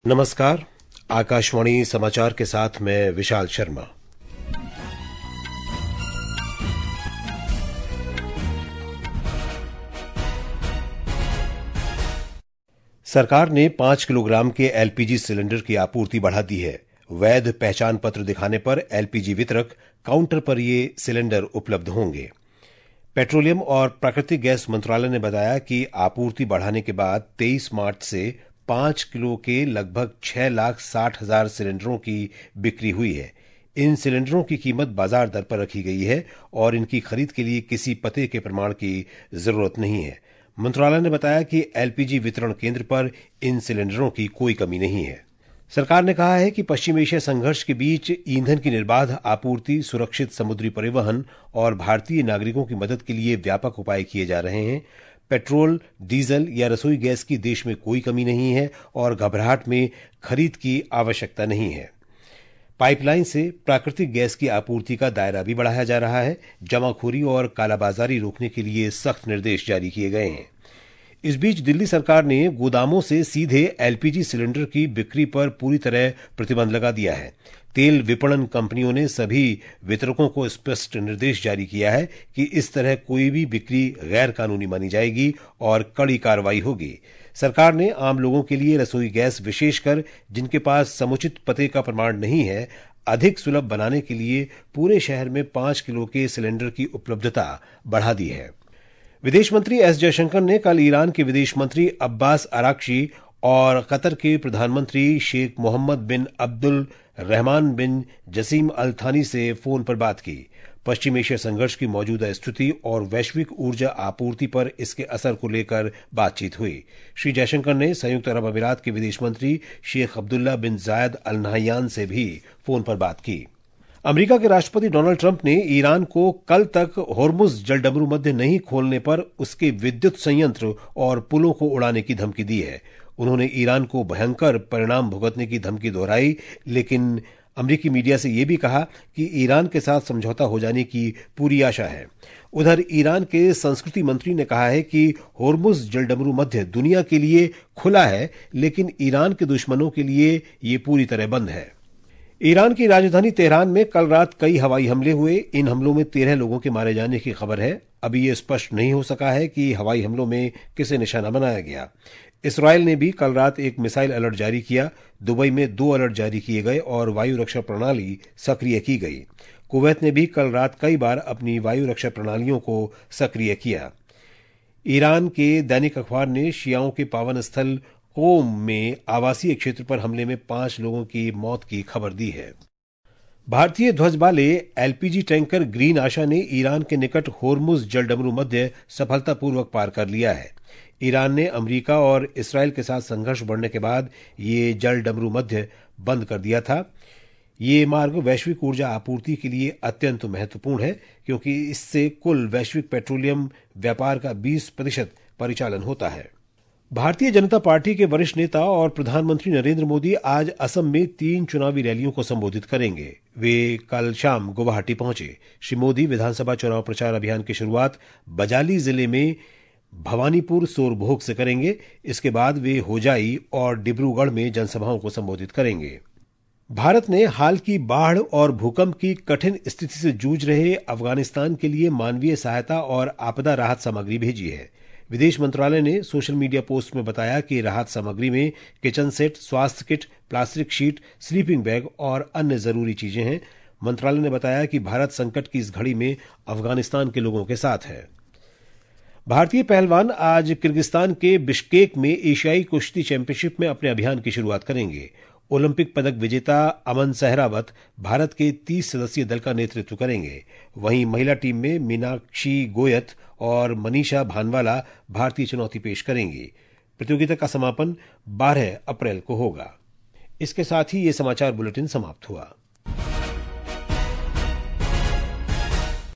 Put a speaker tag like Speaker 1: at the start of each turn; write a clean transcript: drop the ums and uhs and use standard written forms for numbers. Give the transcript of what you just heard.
Speaker 1: नमस्कार। आकाशवाणी समाचार के साथ मैं विशाल शर्मा। सरकार ने 5 किलोग्राम के एलपीजी सिलेंडर की आपूर्ति बढ़ा दी है। वैध पहचान पत्र दिखाने पर एलपीजी वितरक काउंटर पर ये सिलेंडर उपलब्ध होंगे। पेट्रोलियम और प्राकृतिक गैस मंत्रालय ने बताया कि आपूर्ति बढ़ाने के बाद 23 मार्च से 5 किलो के लगभग 6,60,000 सिलेंडरों की बिक्री हुई है। इन सिलेंडरों की कीमत बाजार दर पर रखी गई है और इनकी खरीद के लिए किसी पते के प्रमाण की जरूरत नहीं है। मंत्रालय ने बताया कि एलपीजी वितरण केंद्र पर इन सिलेंडरों की कोई कमी नहीं है। सरकार ने कहा है कि पश्चिम एशिया संघर्ष के बीच ईंधन की निर्बाध आपूर्ति, सुरक्षित समुद्री परिवहन और भारतीय नागरिकों की मदद के लिए व्यापक उपाय किए जा रहे हैं। पेट्रोल, डीजल या रसोई गैस की देश में कोई कमी नहीं है और घबराहट में खरीद की आवश्यकता नहीं है। पाइपलाइन से प्राकृतिक गैस की आपूर्ति का दायरा भी बढ़ाया जा रहा है। जमाखोरी और कालाबाजारी रोकने के लिए सख्त निर्देश जारी किए गए हैं। इस बीच दिल्ली सरकार ने गोदामों से सीधे एलपीजी सिलेंडर की बिक्री पर पूरी तरह प्रतिबंध लगा दिया है। तेल विपणन कंपनियों ने सभी वितरकों को स्पष्ट निर्देश जारी किया है कि इस तरह कोई भी बिक्री गैर कानूनी मानी जाएगी और कड़ी कार्रवाई होगी। सरकार ने आम लोगों के लिए रसोई गैस, विशेषकर जिनके पास समुचित पते का प्रमाण नहीं है, अधिक सुलभ बनाने के लिए पूरे शहर में 5 किलो के सिलेंडर की उपलब्धता बढ़ा दी है। विदेश मंत्री एस जयशंकर ने कल ईरान के विदेश मंत्री अब्बास अराक्ची और कतर के प्रधानमंत्री शेख मोहम्मद बिन अब्दुल रहमान बिन जसीम अल थानी से फोन पर बात की। पश्चिम एशिया संघर्ष की मौजूदा स्थिति और वैश्विक ऊर्जा आपूर्ति पर इसके असर को लेकर बातचीत हुई। श्री जयशंकर ने संयुक्त अरब अमीरात के विदेश मंत्री शेख अब्दुल्ला बिन जायद अल नहयान से भी फोन पर बात की। अमेरिका के राष्ट्रपति डोनाल्ड ट्रंप ने ईरान को कल तक होर्मुज जलडमरू मध्य नहीं खोलने पर उसके विद्युत संयंत्र और पुलों को उड़ाने की धमकी दी है। उन्होंने ईरान को भयंकर परिणाम भुगतने की धमकी दोहराई, लेकिन अमेरिकी मीडिया से यह भी कहा कि ईरान के साथ समझौता हो जाने की पूरी आशा है। उधर ईरान के संस्कृति मंत्री ने कहा है कि होर्मुज जलडमरू मध्य दुनिया के लिए खुला है, लेकिन ईरान के दुश्मनों के लिए ये पूरी तरह बंद है। ईरान की राजधानी तेहरान में कल रात कई हवाई हमले हुए। इन हमलों में 13 लोगों के मारे जाने की खबर है। अभी यह स्पष्ट नहीं हो सका है कि हवाई हमलों में किसे निशाना बनाया गया। इसराइल ने भी कल रात एक मिसाइल अलर्ट जारी किया। दुबई में 2 अलर्ट जारी किए गए और वायु रक्षा प्रणाली सक्रिय की गई। कुवैत ने भी कल रात कई बार अपनी वायु रक्षा प्रणालियों को सक्रिय किया। ईरान के दैनिक अखबार ने शियाओं के पावन स्थल कोम में आवासीय क्षेत्र पर हमले में 5 लोगों की मौत की खबर दी है। भारतीय ध्वज वाले एलपीजी टैंकर ग्रीन आशा ने ईरान के निकट होर्मुज जलडमरू मध्य सफलतापूर्वक पार कर लिया है। ईरान ने अमेरिका और इसराइल के साथ संघर्ष बढ़ने के बाद ये जलडमरू मध्य बंद कर दिया था। ये मार्ग वैश्विक ऊर्जा आपूर्ति के लिए अत्यंत महत्वपूर्ण है, क्योंकि इससे कुल वैश्विक पेट्रोलियम व्यापार का 20% परिचालन होता है। भारतीय जनता पार्टी के वरिष्ठ नेता और प्रधानमंत्री नरेंद्र मोदी आज असम में 3 चुनावी रैलियों को संबोधित करेंगे। वे कल शाम गुवाहाटी पहुंचे। श्री मोदी विधानसभा चुनाव प्रचार अभियान की शुरुआत बजाली जिले में भवानीपुर सोरभोग से करेंगे। इसके बाद वे होजाई और डिब्रूगढ़ में जनसभाओं को संबोधित करेंगे। भारत ने हाल की बाढ़ और भूकंप की कठिन स्थिति से जूझ रहे अफगानिस्तान के लिए मानवीय सहायता और आपदा राहत सामग्री भेजी है। विदेश मंत्रालय ने सोशल मीडिया पोस्ट में बताया कि राहत सामग्री में किचन सेट, स्वास्थ्य kit, plastic sheet, sleeping bag और अन्य जरूरी चीजें हैं। मंत्रालय ने बताया कि भारत संकट की इस घड़ी में अफगानिस्तान के लोगों के साथ है। भारतीय पहलवान आज किर्गिस्तान के बिश्केक में एशियाई कुश्ती चैंपियनशिप में अपने अभियान की शुरुआत करेंगे। ओलंपिक पदक विजेता अमन सहरावत भारत के 30 सदस्यीय दल का नेतृत्व करेंगे। वहीं महिला टीम में मीनाक्षी गोयत और मनीषा भानवाला भारतीय चुनौती पेश करेंगी। प्रतियोगिता का समापन 12 अप्रैल को होगा। इसके साथ ही ये समाचार बुलेटिन समाप्त हुआ।